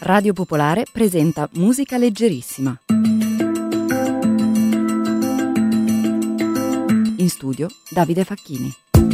Radio Popolare presenta Musica Leggerissima. In studio Davide Facchini.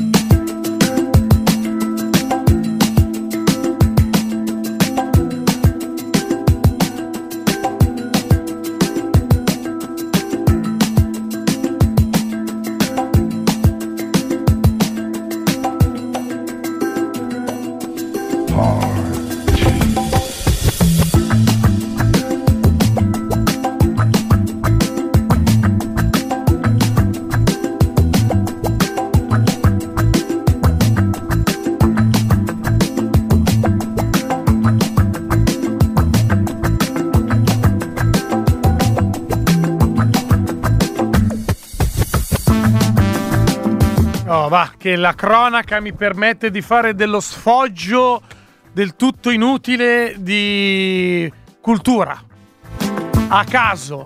Che la cronaca mi permette di fare dello sfoggio del tutto inutile di cultura. A caso.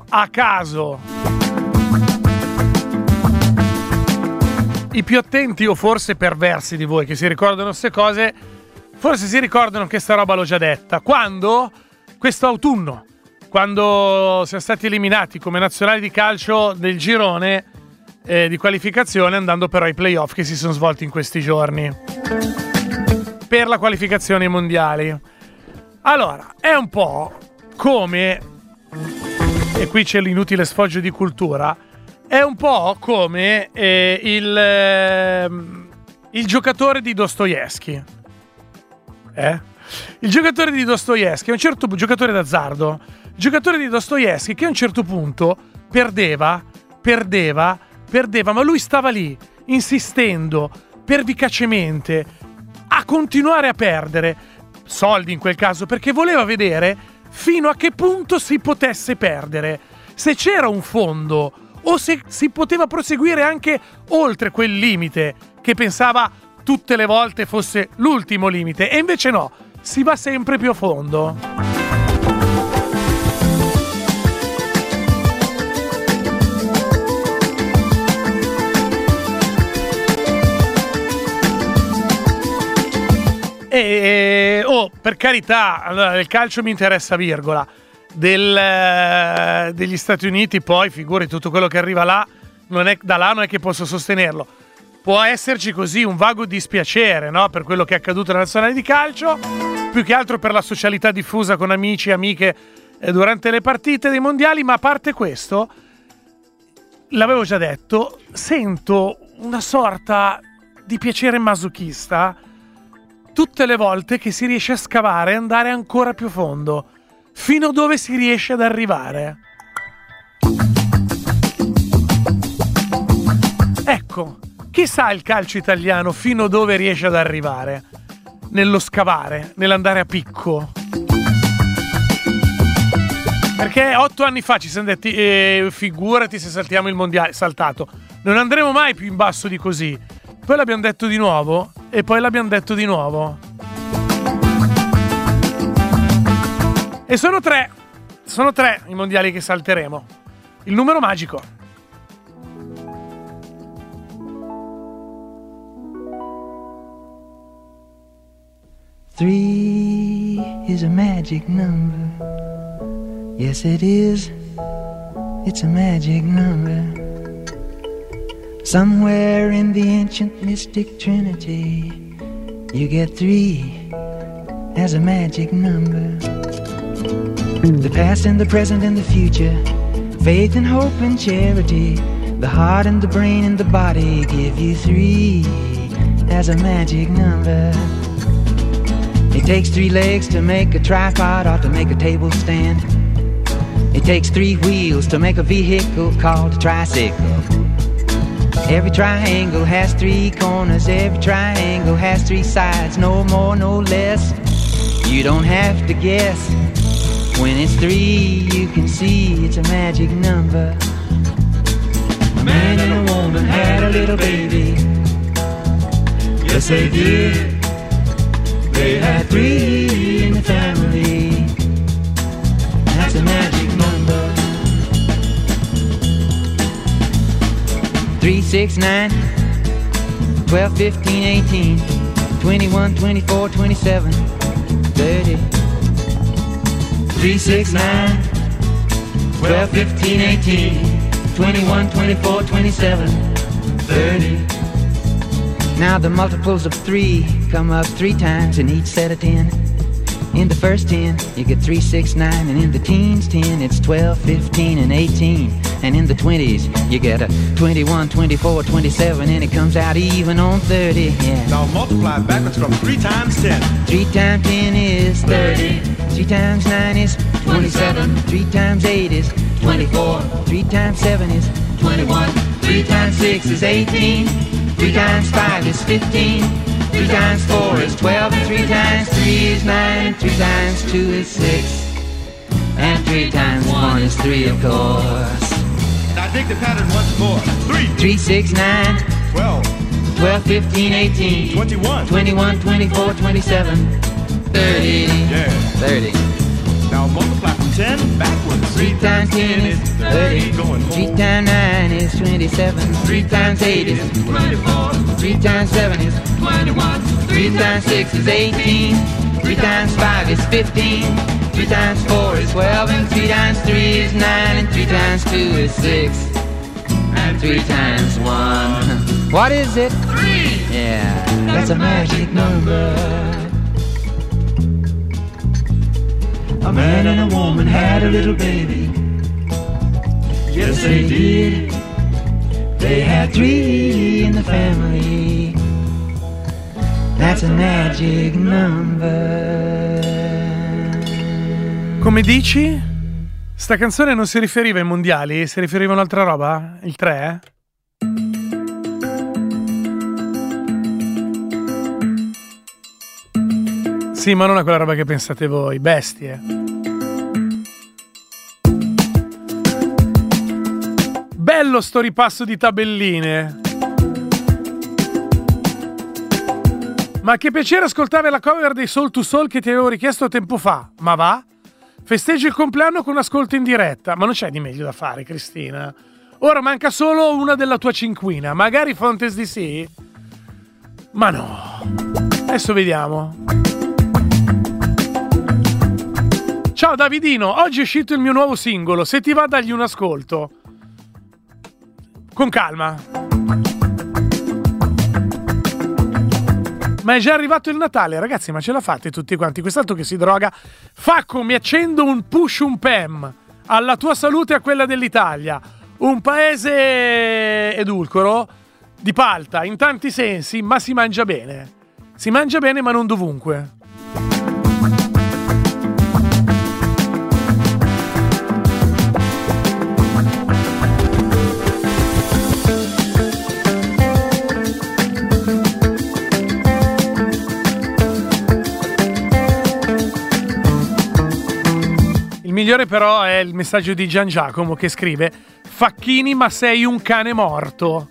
I più attenti o forse perversi di voi che si ricordano queste cose, forse si ricordano che sta roba l'ho già detta. Quando? Questo autunno, quando siamo stati eliminati come nazionali di calcio del girone di qualificazione, andando però ai playoff che si sono svolti in questi giorni per la qualificazione ai mondiali. Allora, è un po' come, e qui c'è l'inutile sfoggio di cultura, è un po' come il giocatore di Dostoevskij. Il giocatore di Dostoevskij, un certo giocatore d'azzardo, giocatore di Dostoevskij che a un certo punto perdeva, ma lui stava lì, insistendo pervicacemente a continuare a perdere soldi in quel caso, perché voleva vedere fino a che punto si potesse perdere, se c'era un fondo o se si poteva proseguire anche oltre quel limite che pensava tutte le volte fosse l'ultimo limite, e invece no, si va sempre più a fondo. Per carità, allora, del calcio mi interessa virgola, degli Stati Uniti poi figuri, tutto quello che arriva là non è che posso sostenerlo. Può esserci così un vago dispiacere, no? Per quello che è accaduto alla nazionale di calcio, più che altro per la socialità diffusa con amici e amiche durante le partite dei mondiali, ma a parte questo, l'avevo già detto, sento una sorta di piacere masochista tutte le volte che si riesce a scavare e andare ancora più fondo, fino dove si riesce ad arrivare. Ecco, chissà il calcio italiano fino dove riesce ad arrivare, nello scavare, nell'andare a picco. Perché 8 anni fa ci siamo detti, figurati se saltiamo il mondiale, saltato, non andremo mai più in basso di così. Poi l'abbiamo detto di nuovo, e poi l'abbiamo detto di nuovo. E sono tre i mondiali che salteremo. Il numero magico. Three is a magic number. Yes, it is. It's a magic number. Somewhere in the ancient mystic trinity, you get three as a magic number. The past and the present and the future, faith and hope and charity, the heart and the brain and the body give you three as a magic number. It takes 3 legs to make a tripod or to make a table stand. It takes 3 wheels to make a vehicle called a tricycle. Every triangle has 3 corners, every triangle has 3 sides, no more, no less. You don't have to guess. When it's 3, you can see it's a magic number. A man and a woman had a little baby. Yes, they did. They had 3 in the family. That's a magic number. 3, 6, 9, 12, 15, 18, 21, 24, 27, 30. 3, 6, 9, 12, 15, 18, 21, 24, 27, 30. Now the multiples of 3 come up 3 times in each set of 10. In the first 10, you get 3, 6, 9, and in the teens 10, it's 12, 15, and 18. And in the 20s, you get a 21, 24, 27, and it comes out even on 30, yeah. Now multiply backwards from 3 times 10. 3 times 10 is 30. 3 times 9 is 27. 3 times 8 is 24. 3 times 7 is 21. 3 times 6 is 18. 3 times 5 is 15. 3 times 4 is 12. And 3 times 3 is 9. 3 times 2 is 6. And 3 times 1 is 3, of course. Now dig the pattern once more. 3, 3, 6, 9, 12, 12, 15, 18, 21, 21, 24, 27, 30. Yeah. 30. Now multiply from 10 backwards. 3 times 10 is 30. 3 times 9 is 27. 3 times 8 is 24. 3 times 7 is 21. 3 times 6 is 18. 3 times 5 is 15. 3 times 4 is 12. And 3 times 3 is 9. And 3 times 2 is 6. And 3 times 1. What is it? 3. Yeah, that's a magic number. A man and a woman had a little baby. Yes, they did. They had 3 in the family. That's a magic number. Come dici? Sta canzone non si riferiva ai mondiali? Si riferiva a un'altra roba? Il 3? Sì, ma non a quella roba che pensate voi, bestie. Bello sto ripasso di tabelline. Ma che piacere ascoltare la cover dei Soul to Soul che ti avevo richiesto tempo fa. Ma va? Festeggi il compleanno con ascolto in diretta. Ma non c'è di meglio da fare, Cristina. Ora manca solo una della tua cinquina. Magari Fontes DC? Ma no. Adesso vediamo. Ciao Davidino, oggi è uscito il mio nuovo singolo. Se ti va, dagli un ascolto. Con calma. Ma è già arrivato il Natale, ragazzi, ma ce la fate tutti quanti? Quest'altro che si droga. Facco, mi accendo un push un PEM alla tua salute e a quella dell'Italia. Un paese edulcoro, di palta, in tanti sensi, ma si mangia bene. Si mangia bene, ma non dovunque. Il migliore però è il messaggio di Gian Giacomo che scrive: Facchini, ma sei un cane morto.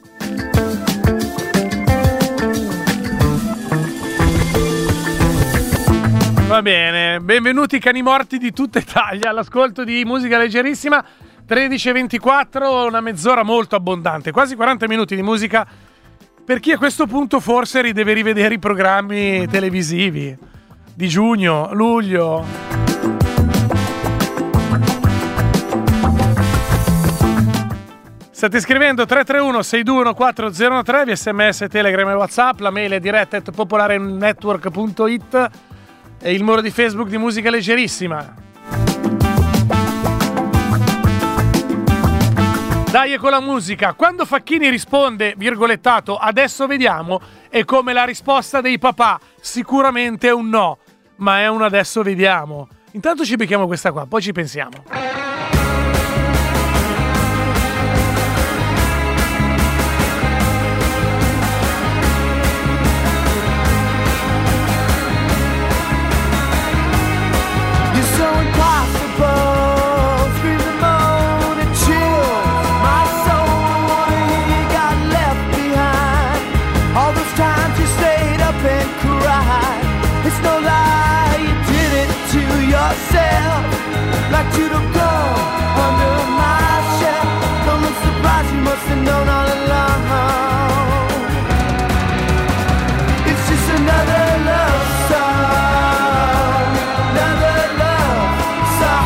Va bene, benvenuti cani morti di tutta Italia all'ascolto di musica leggerissima. 13:24, una mezz'ora molto abbondante, quasi 40 minuti di musica per chi a questo punto forse deve rivedere i programmi televisivi di giugno, luglio. State scrivendo 331-621-4013 via SMS, Telegram e WhatsApp, la mail è diretta@popolarenetwork.it e il muro di Facebook di Musica Leggerissima. Dai con la musica. Quando Facchini risponde, virgolettato, adesso vediamo, è come la risposta dei papà. Sicuramente è un no, ma è un adesso vediamo. Intanto ci becchiamo questa qua, poi ci pensiamo. Like you to go under my shell. Don't look surprised, you must have known all along. It's just another love song, another love song.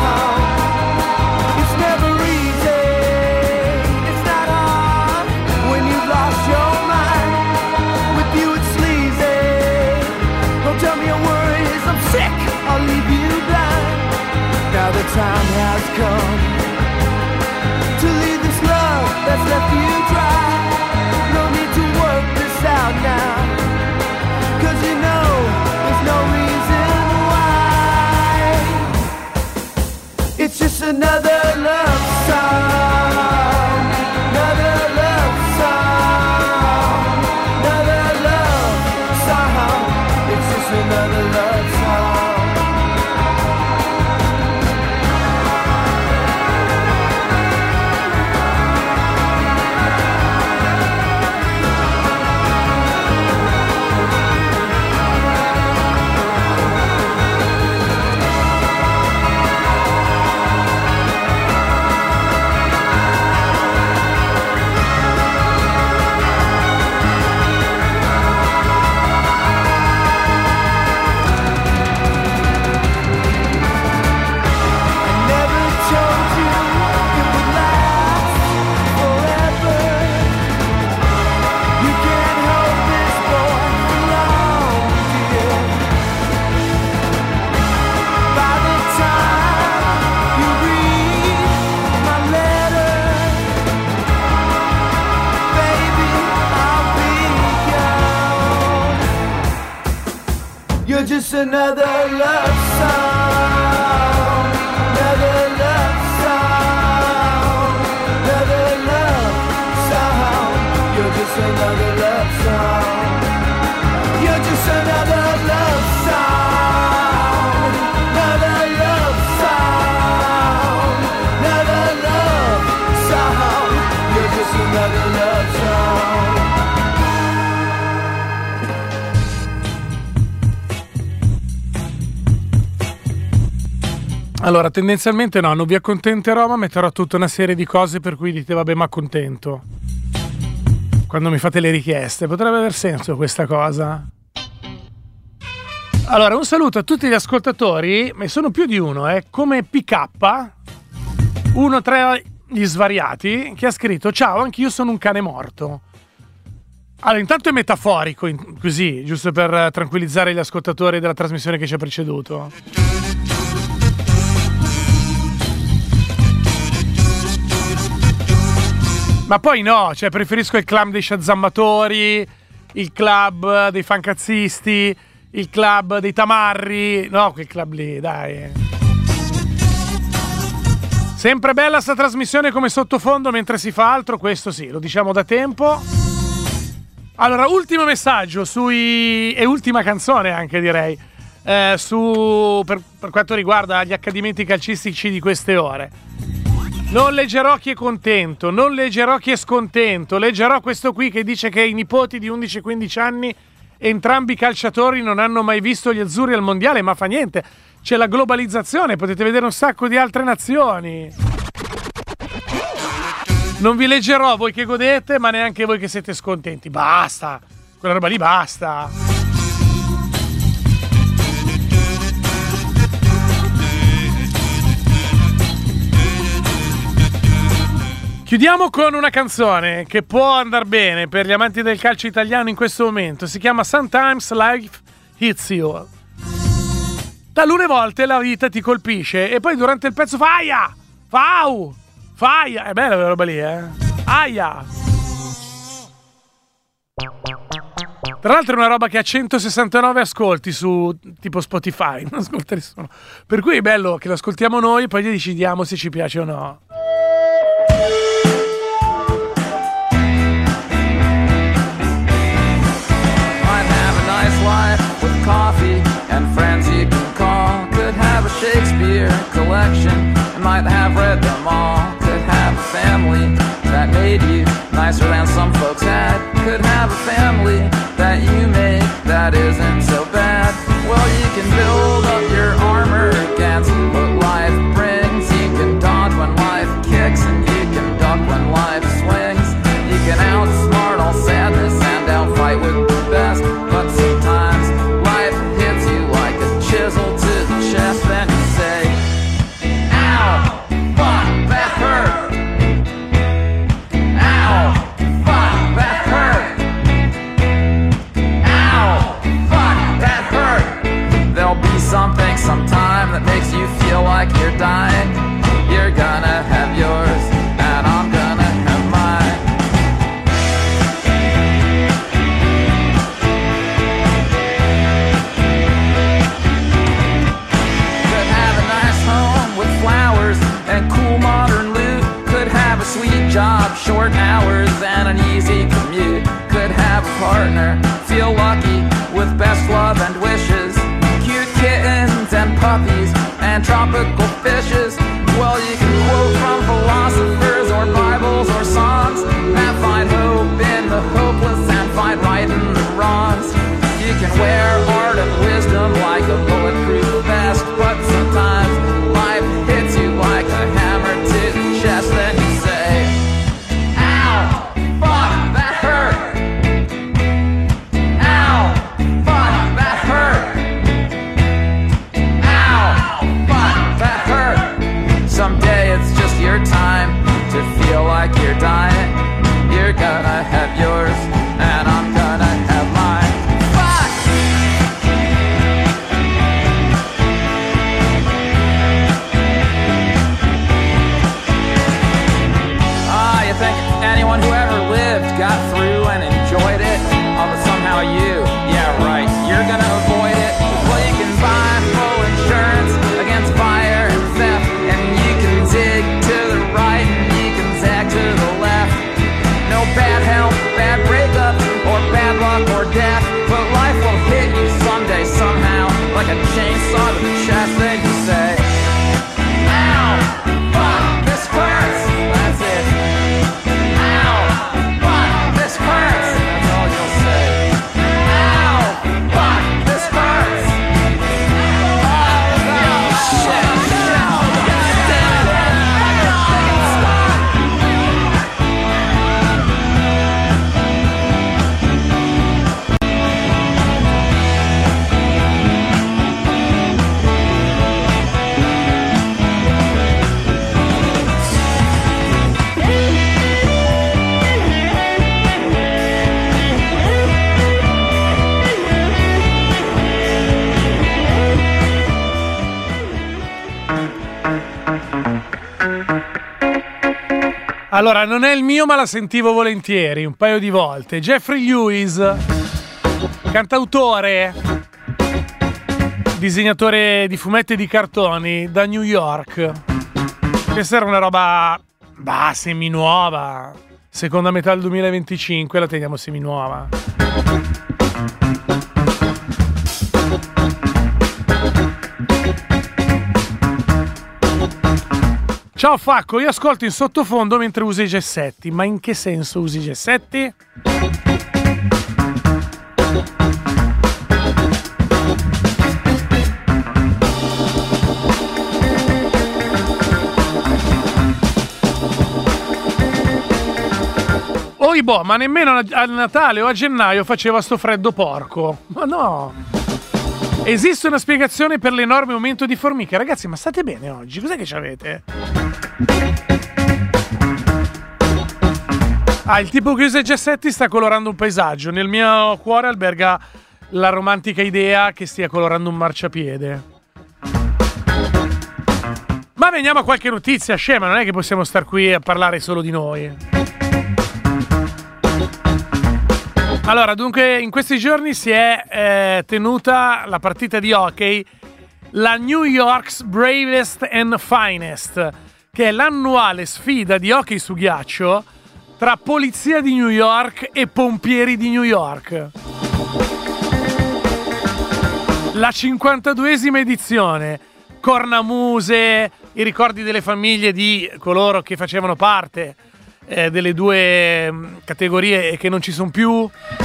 You're just another love song, another love song, another love song. You're just another love song. You're just another love song, another love song, another love song. You're just another love song. Allora, tendenzialmente no, non vi accontenterò, ma metterò tutta una serie di cose per cui dite vabbè, ma accontento. Quando mi fate le richieste, potrebbe aver senso questa cosa. Allora, un saluto a tutti gli ascoltatori, ma sono più di uno, come PK, uno tra gli svariati, che ha scritto: ciao, anch'io sono un cane morto. Allora, intanto è metaforico, così, giusto per tranquillizzare gli ascoltatori della trasmissione che ci ha preceduto. Ma poi no, cioè preferisco il club dei sciazzammatori, il club dei fancazzisti, il club dei tamarri, no, quel club lì, dai. Sempre bella sta trasmissione come sottofondo mentre si fa altro, questo sì, lo diciamo da tempo. Allora, ultimo messaggio e ultima canzone anche direi, per quanto riguarda gli accadimenti calcistici di queste ore. Non leggerò chi è contento, non leggerò chi è scontento, leggerò questo qui che dice che i nipoti di 11-15 anni, entrambi calciatori, non hanno mai visto gli azzurri al mondiale, ma fa niente, c'è la globalizzazione, potete vedere un sacco di altre nazioni. Non vi leggerò voi che godete, ma neanche voi che siete scontenti, basta, quella roba lì basta. Chiudiamo con una canzone che può andare bene per gli amanti del calcio italiano in questo momento. Si chiama Sometimes Life Hits You. Talune volte la vita ti colpisce e poi durante il pezzo fa aia! Fa au! Fa aia! È bella quella roba lì, Aia! Tra l'altro è una roba che ha 169 ascolti su tipo Spotify, non ascolta nessuno. Per cui è bello che lo ascoltiamo noi e poi decidiamo se ci piace o no. Life with coffee and friends you can call. Could have a Shakespeare collection and might have read them all. Could have a family that made you nicer than some folks had. Could have a family that you make that isn't so bad. Well, you can build up your armor against what life brings. You can dodge when life kicks and you can duck when life swings. You can outsmart all sadness and outfight with the best. But sometimes life hits you like a chisel to the chest and you say, ow, fuck, that hurt. Ow, fuck, that hurt. Ow, fuck, that hurt. There'll be something sometime that makes you feel like you're dying. You're gonna have yours and I'm gonna have mine. And cool modern loot. Could have a sweet job, short hours and an easy commute. Could have a partner, feel lucky with best love and wishes. Cute kittens and puppies and tropical fishes. Well, you can quote from philosophers or Bibles or songs and find hope in the hopeless and find right in the wrongs. You can wear art and wisdom like a bulletproof vest, but sometimes life hits you like a hammer to the chest. Then you say, ow, fuck, that hurt. Ow, fuck, that hurt. Ow, fuck, that hurt. Allora, non è il mio, ma la sentivo volentieri, un paio di volte. Jeffrey Lewis, cantautore, disegnatore di fumetti e di cartoni da New York. Questa era una roba, semi-nuova. Seconda metà del 2025 la teniamo semi-nuova. Ciao Facco, io ascolto in sottofondo mentre usi i gessetti. Ma in che senso usi i gessetti? Oibo, ma nemmeno a Natale o a gennaio faceva sto freddo porco. Ma no! Esiste una spiegazione per l'enorme aumento di formiche? Ragazzi, ma state bene oggi? Cos'è che c'avete? Il tipo che usa i gessetti sta colorando un paesaggio. Nel mio cuore alberga la romantica idea che stia colorando un marciapiede. Ma veniamo a qualche notizia scema, non è che possiamo star qui a parlare solo di noi. Allora, dunque, in questi giorni si è tenuta la partita di hockey, la New York's Bravest and Finest, che è l'annuale sfida di hockey su ghiaccio tra polizia di New York e pompieri di New York. La 52esima edizione, cornamuse, i ricordi delle famiglie di coloro che facevano parte delle due categorie e che non ci sono più.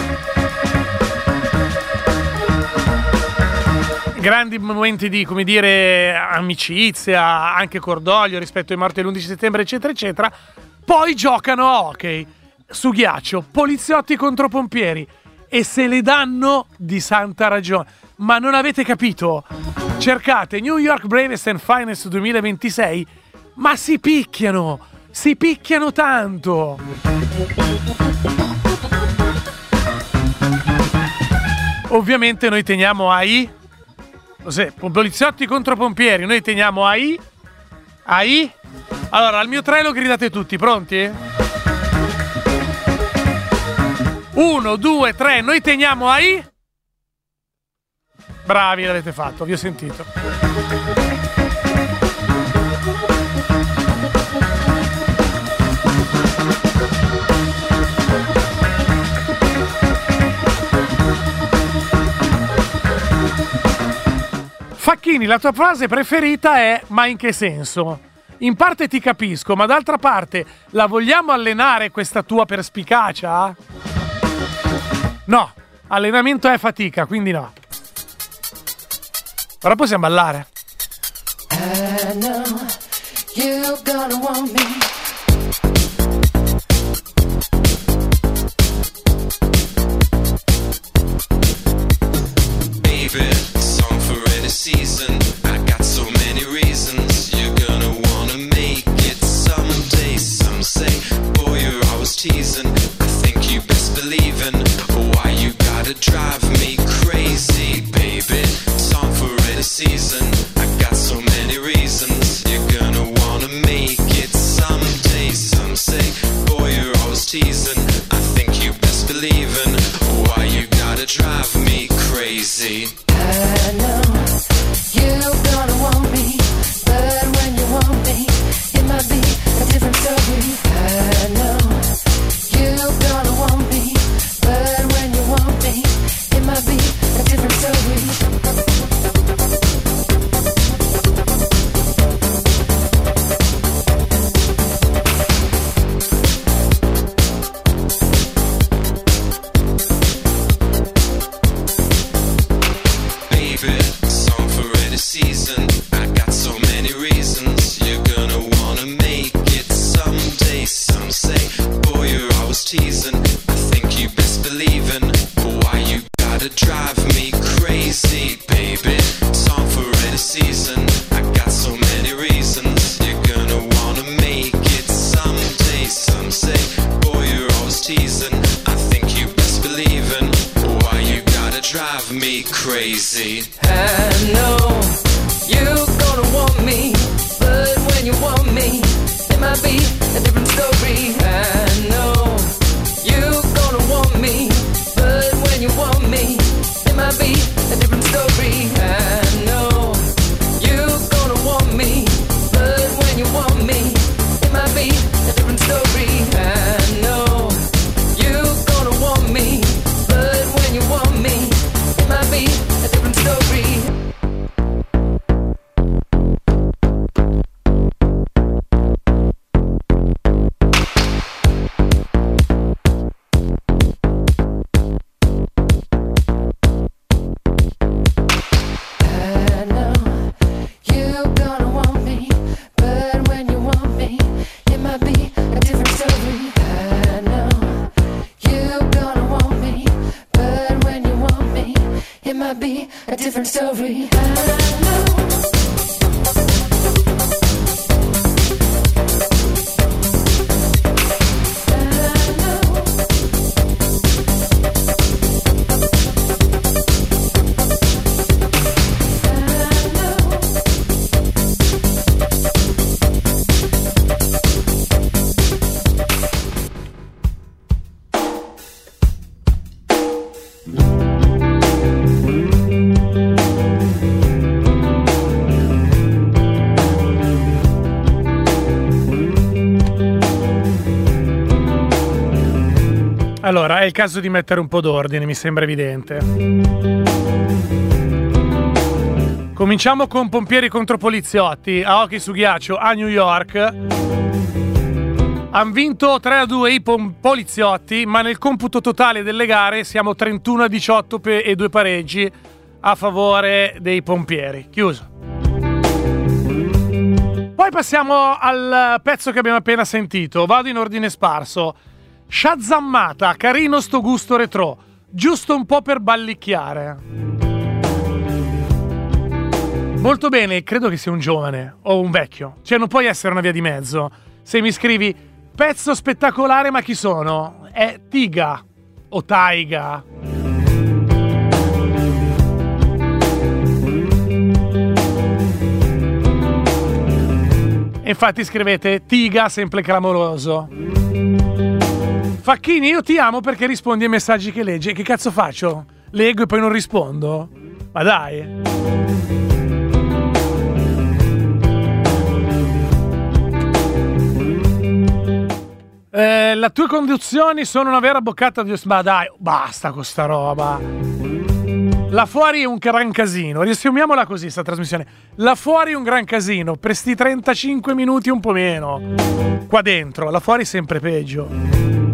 Grandi momenti di, come dire, amicizia, anche cordoglio rispetto ai morti dell'11 settembre, eccetera, eccetera. Poi giocano a hockey su ghiaccio, poliziotti contro pompieri, e se le danno di santa ragione. Ma non avete capito? Cercate New York Bravest and Finest 2026, ma si picchiano tanto. Ovviamente noi teniamo ai poliziotti contro pompieri, noi teniamo ai. Allora, al mio 3 lo gridate tutti, pronti? 1, 2, 3, noi teniamo ai. Bravi, l'avete fatto, vi ho sentito. Facchini, la tua frase preferita è "ma in che senso?". In parte ti capisco, ma d'altra parte la vogliamo allenare questa tua perspicacia? No, allenamento è fatica, quindi no. Ora possiamo ballare. I know you're gonna want me. Season, I got so many reasons. You're gonna wanna make it someday. Some say, boy, you're always teasing. I think you best believe in why you gotta drive me crazy, baby. Song for any season. I got so many reasons. You're gonna wanna make it someday. Some say, boy, you're always teasing. I think you best believe in why you gotta drive me crazy. I know you're gonna want me, but when you want me, it might be a different story. I know you're gonna want me, but when you want me, it might be a different story. Season, I got so many reasons. You're gonna wanna make it someday. Some say, boy, you're always teasing. I think you best believe in why you gotta drive me crazy, baby. Song for any season. I got so many reasons. You're gonna wanna make it someday. Some say, boy, you're always teasing. I think you best believe in why you gotta drive me crazy. I know you're gonna want me, but when you want me, it might be a different story. I know you're gonna want me, but when you want me, it might be a different story. I know you're gonna want me, but when you want me, it might be a different story. I know you're gonna want me, but when you want me, it might be a different story. A different story. Allora, è il caso di mettere un po' d'ordine, mi sembra evidente. Cominciamo con pompieri contro poliziotti. A hockey su ghiaccio a New York hanno vinto 3-2 i poliziotti, ma nel computo totale delle gare siamo 31-18 e 2 pareggi a favore dei pompieri. Chiuso. Poi passiamo al pezzo che abbiamo appena sentito. Vado in ordine sparso. Shazammata, carino sto gusto retro, giusto un po' per ballicchiare. Molto bene, credo che sia un giovane o un vecchio, cioè non puoi essere una via di mezzo. Se mi scrivi pezzo spettacolare, ma chi sono? È Tiga o Taiga? E infatti scrivete Tiga sempre clamoroso. Facchini, io ti amo perché rispondi ai messaggi che leggi. E che cazzo faccio? Leggo e poi non rispondo? Ma dai. Le tue conduzioni sono una vera boccata di... Ma dai, basta con sta roba. Là fuori è un gran casino. Riassumiamola così sta trasmissione. Là fuori è un gran casino. Per sti 35 minuti un po' meno. Qua dentro, là fuori sempre peggio.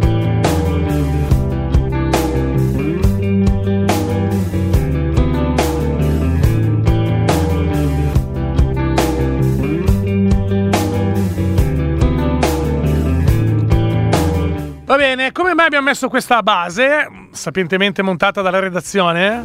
Va bene, come mai abbiamo messo questa base, sapientemente montata dalla redazione?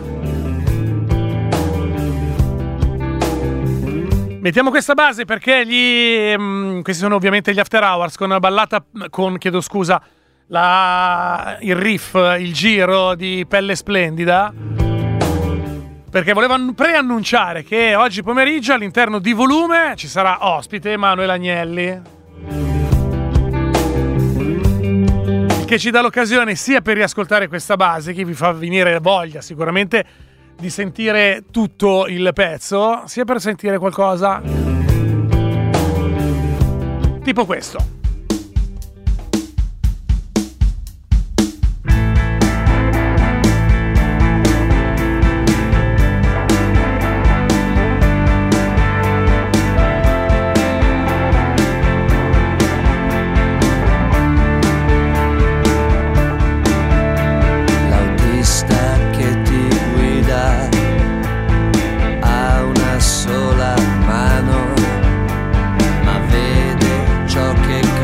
Mettiamo questa base perché questi sono ovviamente gli After Hours con una ballata con, chiedo scusa, il riff, il giro di Pelle Splendida, perché volevano preannunciare che oggi pomeriggio all'interno di Volume ci sarà ospite Emanuele Agnelli, che ci dà l'occasione sia per riascoltare questa base, che vi fa venire voglia sicuramente di sentire tutto il pezzo, sia per sentire qualcosa tipo questo. Sola mano, ma vede ciò che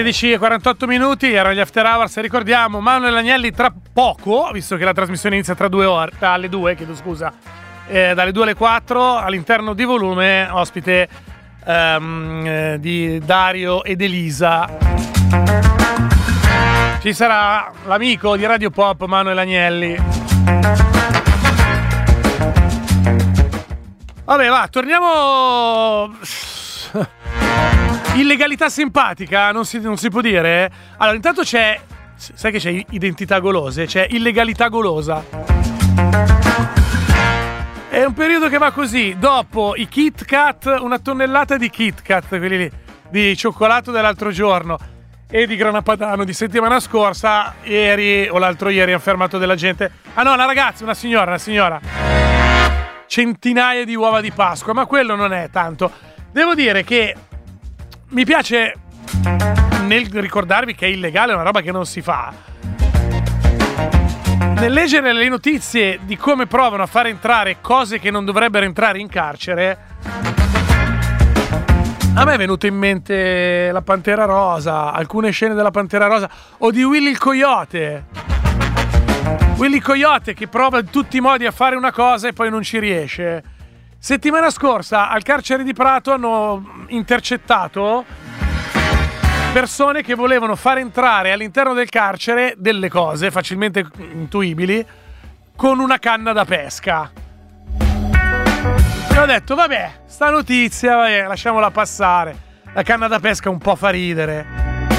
16:48, erano gli After Hours, ricordiamo Manuel Agnelli tra poco, visto che la trasmissione inizia tra 2 ore, alle 2, chiedo scusa, dalle 2 alle 4, all'interno di Volume, ospite di Dario ed Elisa. Ci sarà l'amico di Radio Pop Manuel Agnelli. Vabbè, va, torniamo. Illegalità simpatica, non si può dire? Allora, intanto c'è, sai che c'è identità golose, c'è illegalità golosa. È un periodo che va così, dopo i Kit Kat, 1 tonnellata di Kit Kat, quelli lì, di cioccolato dell'altro giorno e di grana padano di settimana scorsa, ieri o l'altro ieri hanno fermato della gente. Ah no, una ragazza, una signora. Centinaia di uova di Pasqua, ma quello non è tanto. Devo dire che mi piace nel ricordarvi che è illegale, è una roba che non si fa. Nel leggere le notizie di come provano a far entrare cose che non dovrebbero entrare in carcere, a me è venuto in mente la Pantera Rosa, alcune scene della Pantera Rosa o di Willy il Coyote. Willy Coyote che prova in tutti i modi a fare una cosa e poi non ci riesce. Settimana scorsa al carcere di Prato hanno intercettato persone che volevano far entrare all'interno del carcere delle cose facilmente intuibili con una canna da pesca. E ho detto, vabbè, sta notizia, vabbè, lasciamola passare. La canna da pesca un po' fa ridere.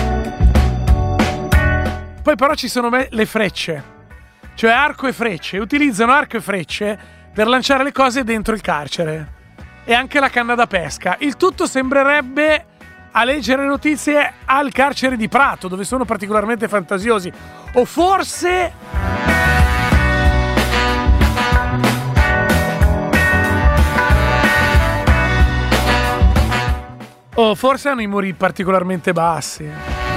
Poi però ci sono le frecce, cioè arco e frecce. Utilizzano arco e frecce per lanciare le cose dentro il carcere. E anche la canna da pesca. Il tutto sembrerebbe, a leggere notizie, al carcere di Prato, dove sono particolarmente fantasiosi. O forse hanno i muri particolarmente bassi.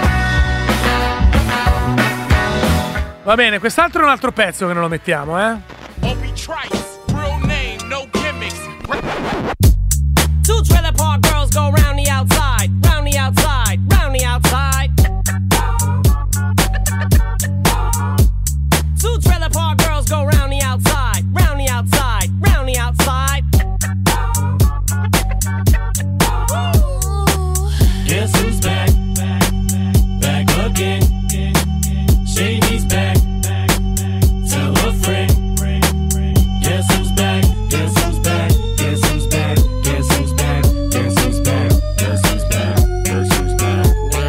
Va bene, quest'altro è un altro pezzo che non lo mettiamo, Obi Trice, real name, no gimmicks. 2 trailer park girls go round the outside, round the outside, round the outside. 2 trailer park girls go round the outside, round the outside, round the outside. Guess who's back? Back again. Shady's back. Tell a friend. Guess who's back? Guess who's back? Guess who's back? Guess who's back? Guess who's back? Guess who's back? Guess who's back?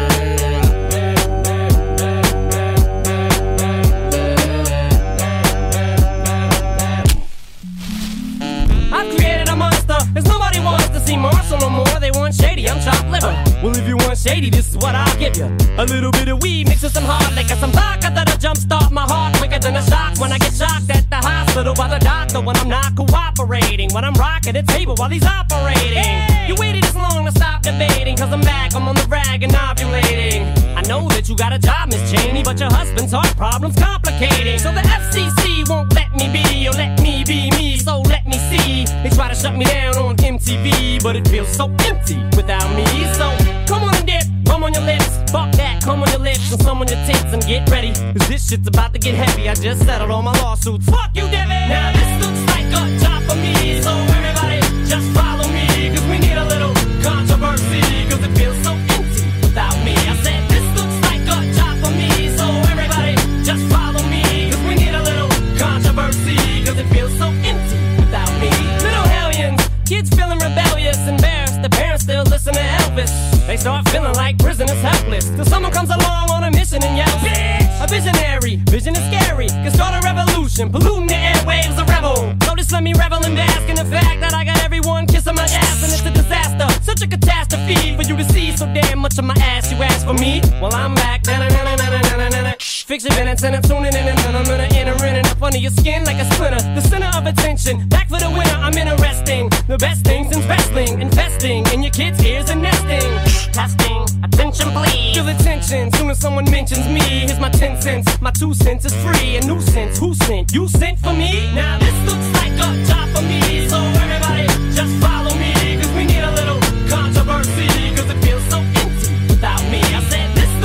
I've created a monster, cause nobody wants to see Marshall no more. They want Shady, I'm chopped liver. Well, if you want Shady, this is what I'll give you. A little bit of weed mixed with some hard liquor, some vodka that'll jumpstart my heart quicker than a shock when I get shocked at the hospital by the doctor when I'm not cooperating, when I'm rocking the table while he's operating. Hey! You waited this long to stop debating, cause I'm back, I'm on the rag and ovulating. I know that you got a job, Miss Cheney, but your husband's heart problem's complicating. So the FCC won't let me be, or let me be me, so let me see. They try to shut me down on MTV, but it feels so empty without me. So come on and dip, come on your lips, fuck that, come on your lips and some on your tits and get ready, cause this shit's about to get heavy. I just settled all my lawsuits, fuck you, Devin. Now this looks like a job for me, so everybody just follow me, cause we need a little controversy, cause it feels so empty without me. I said this looks like a job for me, so everybody just follow me, cause we need a little controversy, cause it feels so empty without me. Little hellions, kids feeling rebellious, embarrassed, the parents still listen to Elvis. They start feeling like prisoners helpless, till someone comes along on a mission and yells, bitch! A visionary, vision is scary, can start a revolution, polluting the airwaves, a rebel. So just let me revel and bask in the fact that I got everyone kissing my ass, and it's a disaster, such a catastrophe for you to see so damn much of my ass. You ask for me, well I'm back. Fix your minutes and I'm tuning in, and I'm gonna enter in and up under your skin like a splinter. The center of attention, back for the winner. I'm interesting, the best things in wrestling, investing in your kids' ears and nesting. Testing, attention please. Feel the tension, soon as someone mentions me. Here's my 10 cents, my 2 cents is free. A nuisance, who sent? You sent for me? Now this looks like a job for me, so everybody just follow me, cause we need a little controversy, cause it feels so empty without me. I said this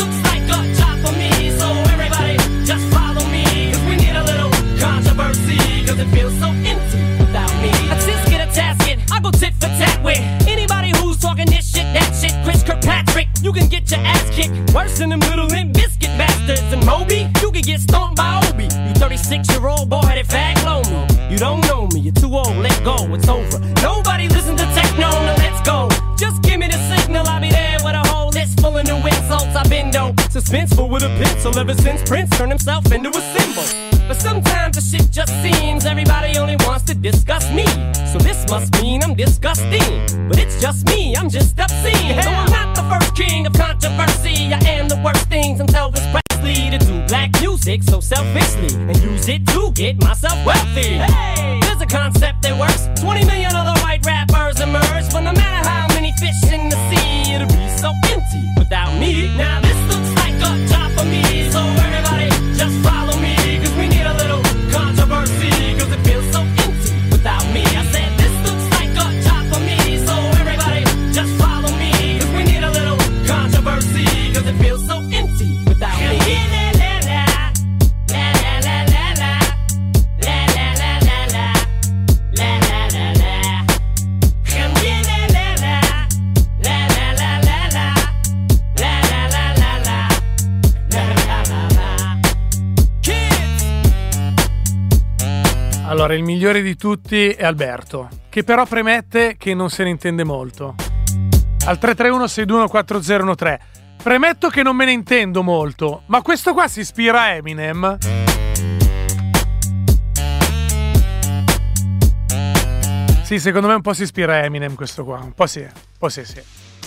with a pencil ever since Prince turned himself into a symbol. But sometimes the shit just seems everybody only wants to discuss me. So this must mean I'm disgusting. But it's just me, I'm just obscene. Though I'm not the first king of controversy, I am the worst thing since Elvis Presley to do black music so selfishly and use it to get myself wealthy. Hey, there's a concept that works. 20 million other white rappers emerge, but no matter how many fish in the sea, it'll be so empty without me. Now this looks like a job for me, so everybody just follow me, cause we need a little controversy, cause it feels so empty without me. I said this looks like a job for me, so everybody just follow me, cause we need a little controversy, cause it feels so empty without me. Allora, il migliore di tutti è Alberto, che però premette che non se ne intende molto. Al 331-621-4013. Premetto che non me ne intendo molto, ma questo qua si ispira a Eminem? Sì, secondo me un po' si ispira a Eminem questo qua. Un po' sì, sì.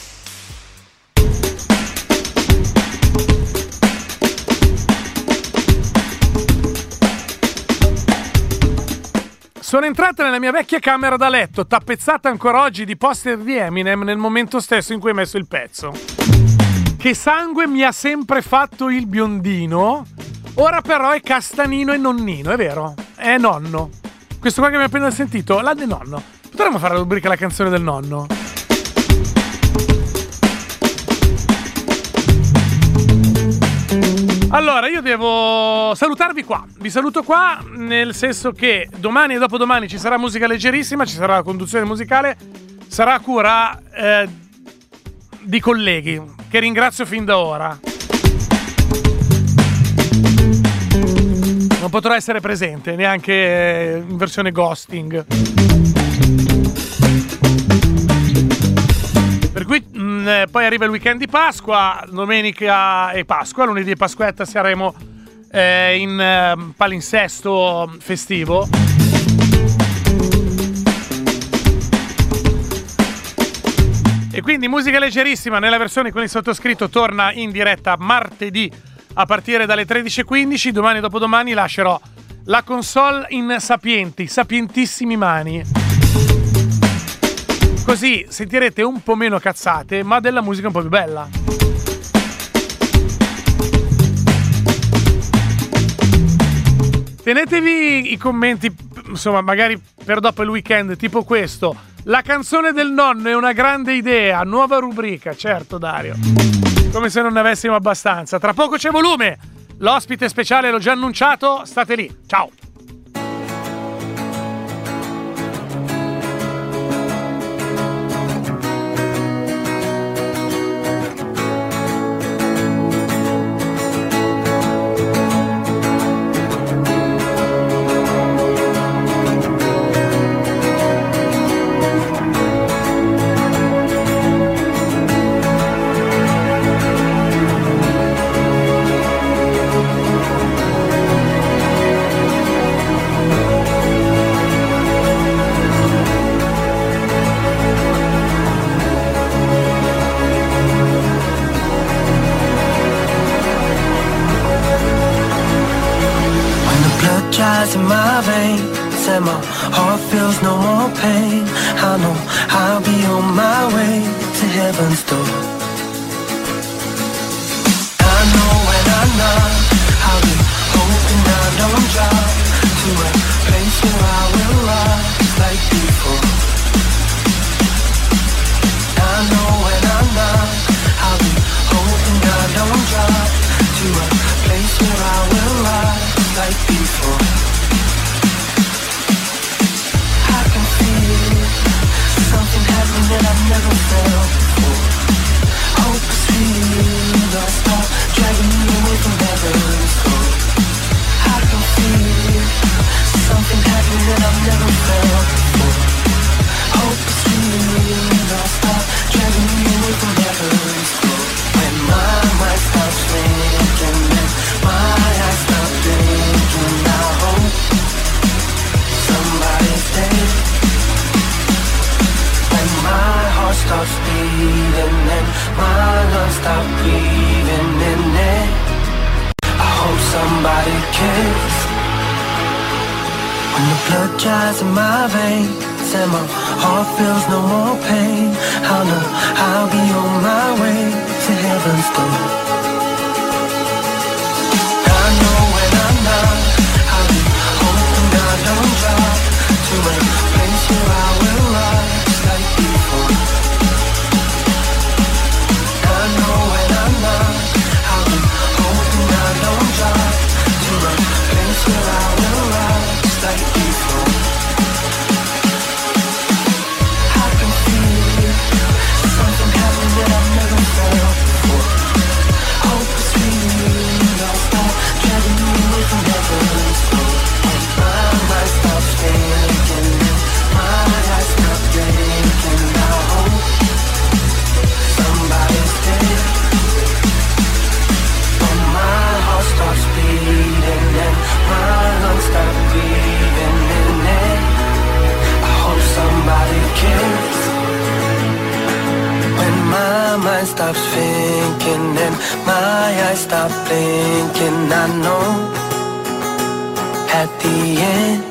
Sono entrata nella mia vecchia camera da letto, tappezzata ancora oggi di poster di Eminem nel momento stesso in cui hai messo il pezzo. Che sangue mi ha sempre fatto il biondino, ora però è Castanino e nonnino, è vero? È nonno. Questo qua che abbiamo appena sentito, l'ha di nonno. Potremmo fare la rubrica La canzone del nonno? Allora, io devo salutarvi qua. Vi saluto qua, nel senso che domani e dopodomani ci sarà musica leggerissima, ci sarà la conduzione musicale, sarà a cura di colleghi, che ringrazio fin da ora. Non potrò essere presente, neanche in versione ghosting. Per cui poi arriva il weekend di Pasqua, domenica e Pasqua, lunedì e Pasquetta saremo in palinsesto festivo. E quindi musica leggerissima nella versione con il sottoscritto torna in diretta martedì a partire dalle 13:15. Domani e dopodomani lascerò la console in sapientissimi mani. Così sentirete un po' meno cazzate, ma della musica un po' più bella. Tenetevi i commenti, insomma, magari per dopo il weekend, tipo questo. La canzone del nonno è una grande idea, nuova rubrica, certo Dario. Come se non ne avessimo abbastanza. Tra poco c'è volume. L'ospite speciale l'ho già annunciato, state lì. Ciao. In my veins and my heart feels no more pain, I know I'll be on my way to heaven's door. I know when I knock, I'll be hoping I don't drop to a place where I will rise like before. I know when I knock, I'll be hoping I don't drop to a place where I will rise like before. Something happening that I've never felt before. Hope is real, I start dragging me away from heaven's door. I can feel something happening that I've never felt before. Hope is real, I start dragging me away from heaven's door. When my mind stops thinking somebody cares. When the blood dries in my veins and my heart feels no more pain, I'll know I'll be on my way to heaven's door. I know when I'm not, I'll be hoping I don't drop to a place where I will rise like before. I know when I'm not, I'll be hoping I don't drop to a place where I will rise like before. I can feel something happening that I've never felt before. Hope is sweet, I'll stop dragging me away from heaven's door. My mind stops thinking, my eyes stop blinking. I hope somebody's there. When my heart stops beating and my lungs stop breathing in it, I hope somebody cares. When my mind stops thinking and my eyes stop blinking, I know at the end